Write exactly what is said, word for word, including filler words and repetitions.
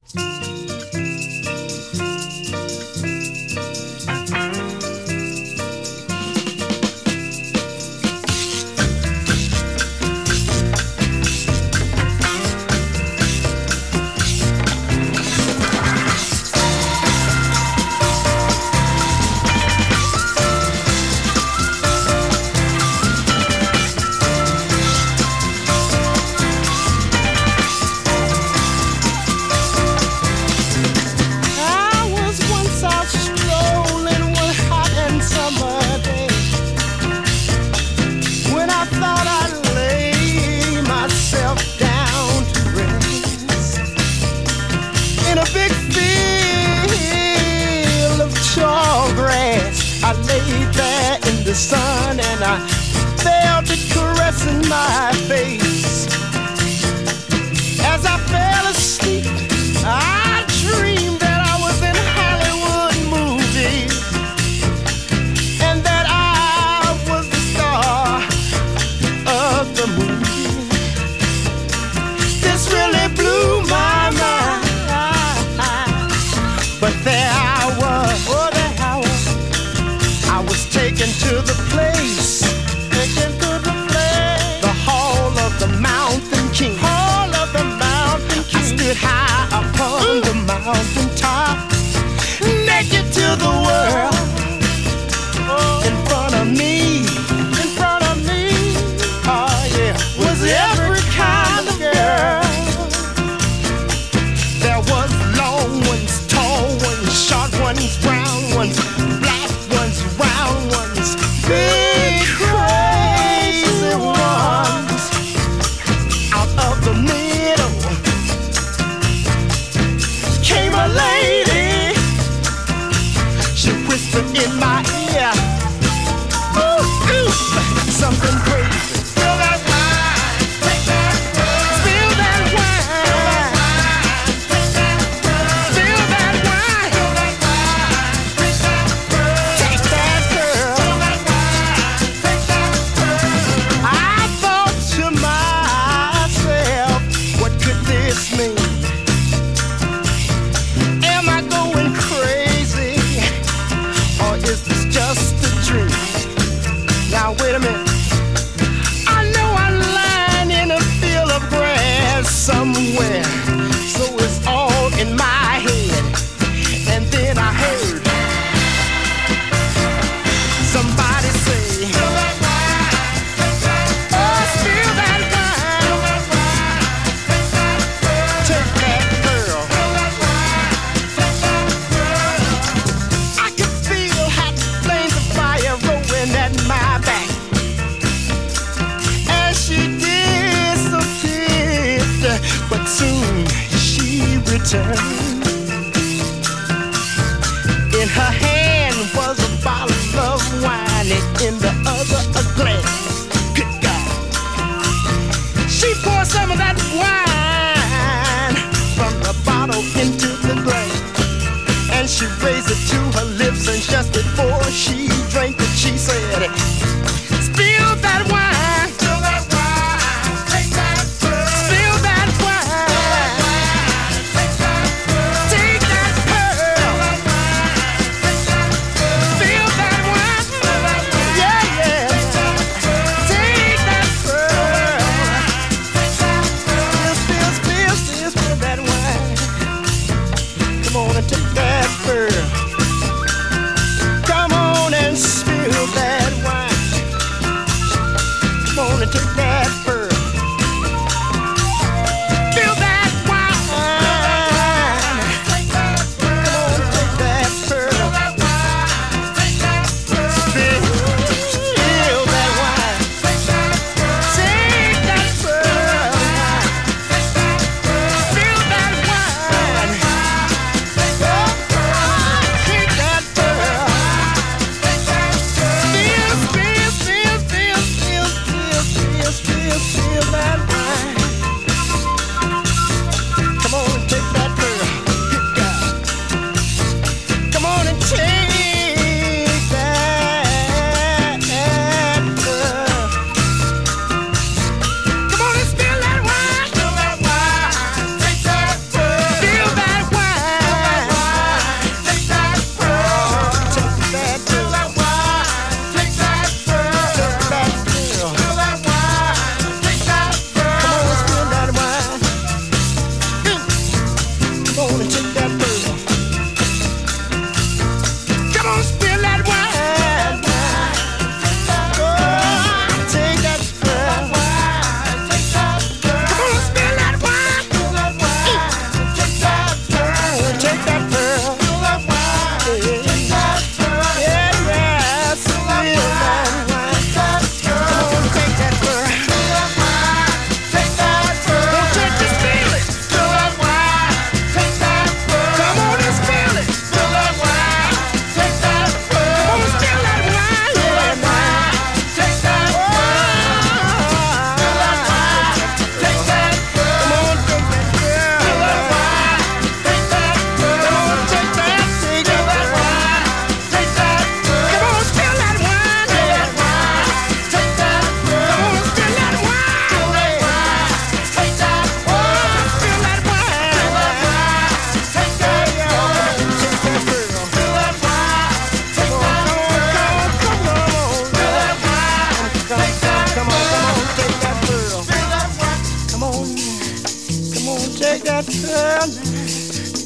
I laid there in the sun and I felt it caressing my face. As I fell asleep, I dreamed that I was in Hollywood movies and that I was the star of the movie. This really blew my mind, but there I was. Oh, there I was. I was taken to the place, taken to the place, the Hall of the Mountain King, Hall of the Mountain King. I stood high upon Ooh. the mountain top, naked to the world. Oh. In front of me, in front of me, oh yeah, was every kind of girl. There was long ones, tall ones, short ones, brown ones, black ones, round ones, big crazy ones. Out of the middle came a lady. She whispered in my ear, ooh, ooh, something crazy. Spill that wine, take that girl. Spill that wine, take that girl. Spill that wine, take that girl. Take that girl. Spill that wine, take that girl. I thought to myself, what could this mean? Am I going crazy, or is this just a dream? Now wait a minute. I know I'm lying in a field of grass somewhere, so it's all in my head. And then I heard somebody say, spill that wine, take that girl. Oh, spill that wine, take that girl. Spill that wine, take that girl. I could feel hot flames of fire rolling at my back as she disappeared, but soon she returned. In her hand was a bottle of wine, and in the other a glass. Good God! She poured some of that wine from the bottle into the glass, and she raised it to her lips, and just before she drank it, she said, spill that wine, spill that wine, take that girl. Spill that wine, take that girl. Take that pearl. Spill that wine, spill that wine. Yeah, yeah. Take that pearl. Spill, spill, spill, spill, spill that wine. Come on and take that pearl. Well,